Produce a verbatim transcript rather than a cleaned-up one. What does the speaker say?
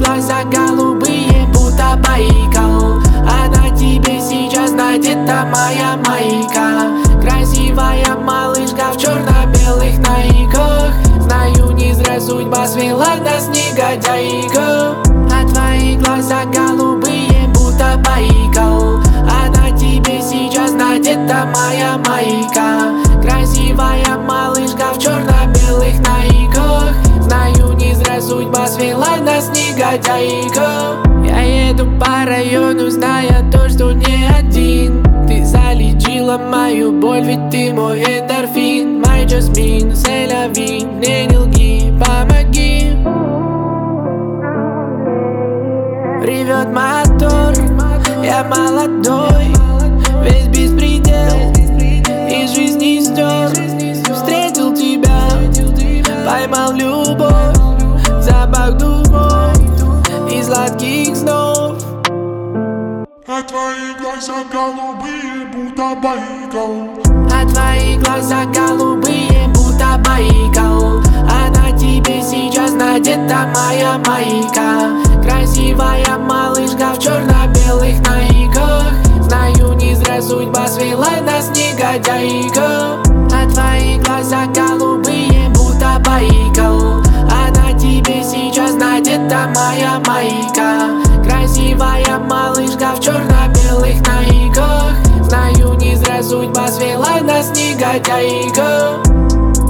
глаза голубые, будто Байкал. А на тебе сейчас надета моя майка. Красивая малышка в черно-белых найках. Знаю, не зря судьба свела нас, негодяйка. А твои глаза голубые, будто Байкал. А на тебе сейчас надета моя майка. Красивая малышка в черно-белых найках. Знаю, не зря судьба свела нас, негодяйка. Я еду по району, зная то, что не один. Ты залечила мою боль, ведь ты мой эндорфин. Мой Жасмин, селяви, мне не лги, помоги. Ревет мотор, я молодой, весь беспредел из жизни стер. Встретил тебя, поймал любовь, запах духов и сладких снов. А твои глаза голубые, будто Байкал. А твои глаза голубые, будто Байкал. А на тебе сейчас надета моя майка. Красивая малышка в черно-белых найках. Знаю, не зря судьба свела нас, негодяйка. А твои глаза голубые, будто Байкал. А на тебе сейчас надета моя майка. Красивая малышка в черно-белых найках. Знаю, не зря судьба свела нас, негодяйка.